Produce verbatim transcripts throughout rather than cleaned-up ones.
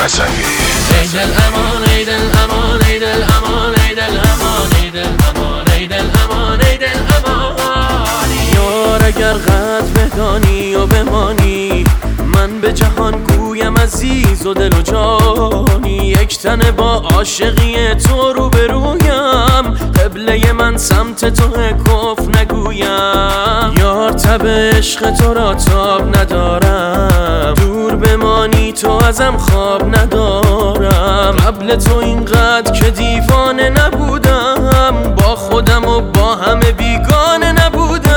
رضوی. ای دل امان ای دل امان ای دل امان ای دل امان ای دل امان ای دل امان ای دل امانی. یار اگر قدر بدانی و بمانی، من به جهان گویم عزیز و دل و جانی. یک تن با عاشقی تو رو برویم، قبله من سمت تو کف نگویم. یار تب عشق تو را تاب ندارم، دور بمانی تو ازم خواب ندارم. قبل تو اینقدر که دیوانه نبودم، با خودم و با همه بیگانه نبودم.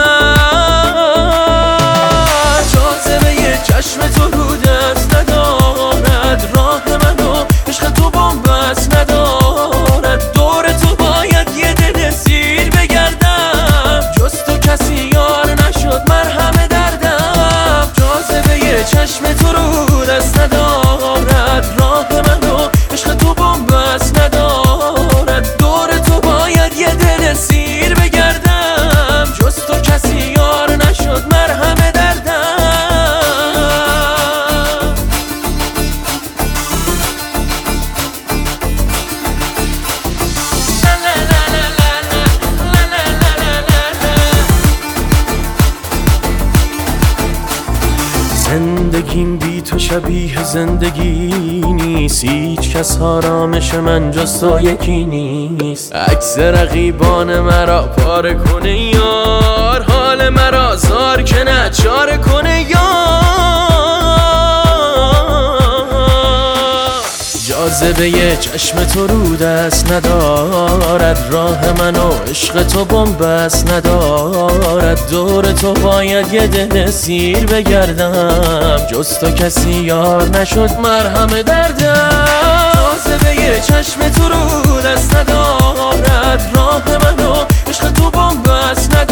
جاذبه یه چشم تو رو دست ندارد، راه منو عشق تو بنبست ندارد. دور تو باید یه دل سیر بگردم، جز تو کسی یار نشد مرهم دردم. جاذبه یه چشم تو رو دست ندارد، راه منو عشق تو بنبست ندارد. دور تو باید یه دل سیر بگردم، جز تو کسی یار نشد مرهم دردم. زندگیم بی تو شبیه زندگی نیست، هیچ کس آرامش من جز تو یکی نیست. عکس رقیبان مرا پاره کنه یار، حال مرا زار که نچاره کنه یار. جاذبه یه چشم تو رو دست ندارد، راه منو عشق تو بنبست ندارد. دور تو باید یه دل سیر بگردم، جز تو کسی یار نشد مرهم دردم. جاذبه یه چشم تو رو دست ندارد، راه منو عشق تو بنبست ندارد.